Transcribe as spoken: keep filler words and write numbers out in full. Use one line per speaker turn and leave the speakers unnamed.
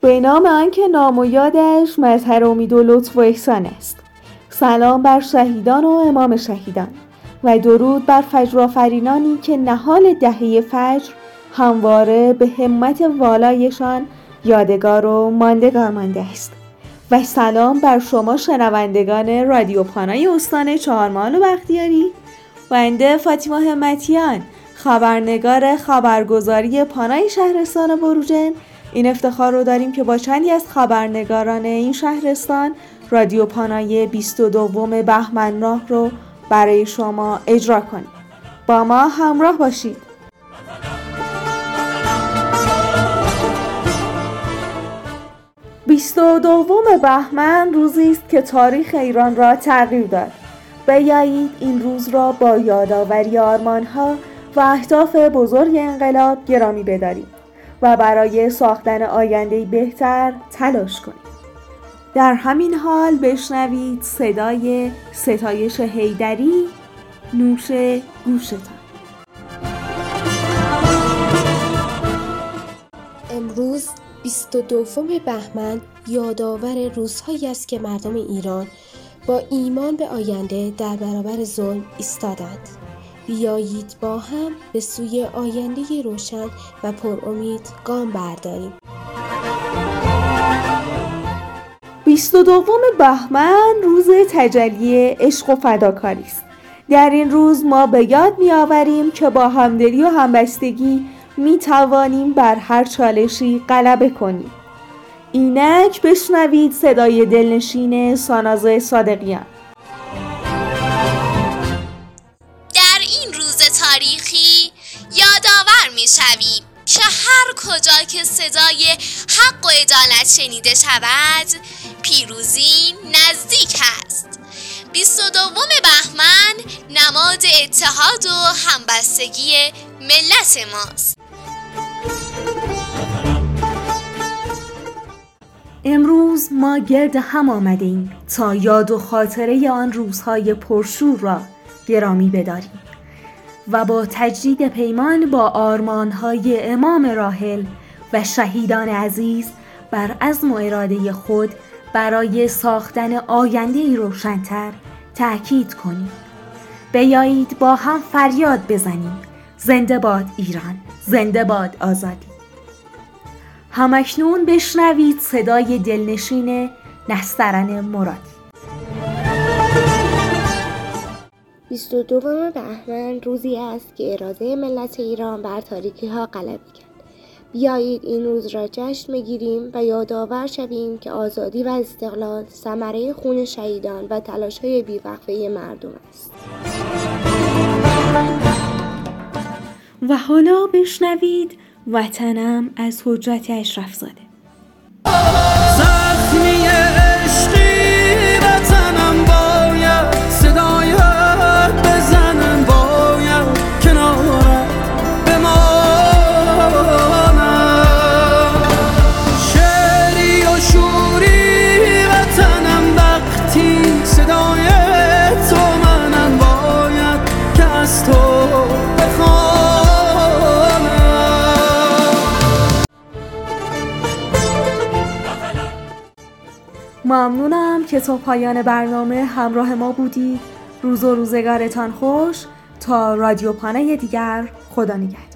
به نام آنکه نام و یادش مظهر امید و لطف و احسان است. سلام بر شهیدان و امام شهیدان و درود بر فجرآفرینانی که نهال دهه فجر همواره به همت والایشان یادگار و ماندگار مانده است. و سلام بر شما شنوندگان رادیو پانای استان چهارمحال و بختیاری. بنده فاطمه همتیان، خبرنگار خبرگزاری پانای شهرستان بروجرد، این افتخار رو داریم که با چندی از خبرنگاران این شهرستان رادیو پانای بیست و دوم بهمن ماه رو برای شما اجرا کنیم. با ما همراه باشید. بیست و دوم بهمن روزی است که تاریخ ایران را تغییر داد. بیایید این روز را با یادآوری آرمان‌ها و اهداف بزرگ انقلاب گرامی بداریم و برای ساختن آینده‌ای بهتر تلاش کنیم. در همین حال بشنوید صدای ستایش حیدری، نوش گوشتان.
امروز بیست و دوم بهمن یادآور روزهایی است که مردم ایران با ایمان به آینده در برابر ظلم ایستادند. بیایید با هم به سوی آینده روشن و پرامید گام برداریم.
بیست و دوم بهمن روز تجلی عشق و فداکاری است. در این روز ما به یاد می‌آوریم که با همدلی و همبستگی می توانیم بر هر چالشی غلبه کنیم. اینک بشنوید صدای دلنشین ساناز صادقیان.
در این روز تاریخی یادآور می شویم که هر کجا که صدای حق و عدالت شنیده شود، پیروزی نزدیک است. بیست و دوم بهمن نماد اتحاد و همبستگی ملت ماست.
امروز ما گرد هم آمدیم تا یاد و خاطره آن روزهای پرشور را گرامی بداریم و با تجدید پیمان با آرمانهای امام راحل و شهیدان عزیز بر عزم و اراده خود برای ساختن آینده‌ای روشن‌تر تأکید کنیم. بیایید با هم فریاد بزنیم: زنده باد ایران، زنده باد آزادی. همکنون بشنوید صدای دلنشین نسترن مرادی.
بیست و دوم بهمن روزی است که اراده ملت ایران بر تاریکی ها غلبه کرد. بیایید این روز را جشن بگیریم و یادآور شویم که آزادی و استقلال ثمره خون شهیدان و تلاش‌های بی‌وقفه مردم است.
و حالا بشنوید وطنم از حجت اشرف زاده.
زخمی عشقی وطنم باید صدایت بزنم، باید کنارم بمانم. شعری و شوری وطنم وقتی صدای تو منم، باید که از تو بخوام.
ممنونم که تا پایان برنامه همراه ما بودید. روز و روزگارتان خوش. تا رادیو پانای دیگر، خدا نگهدار.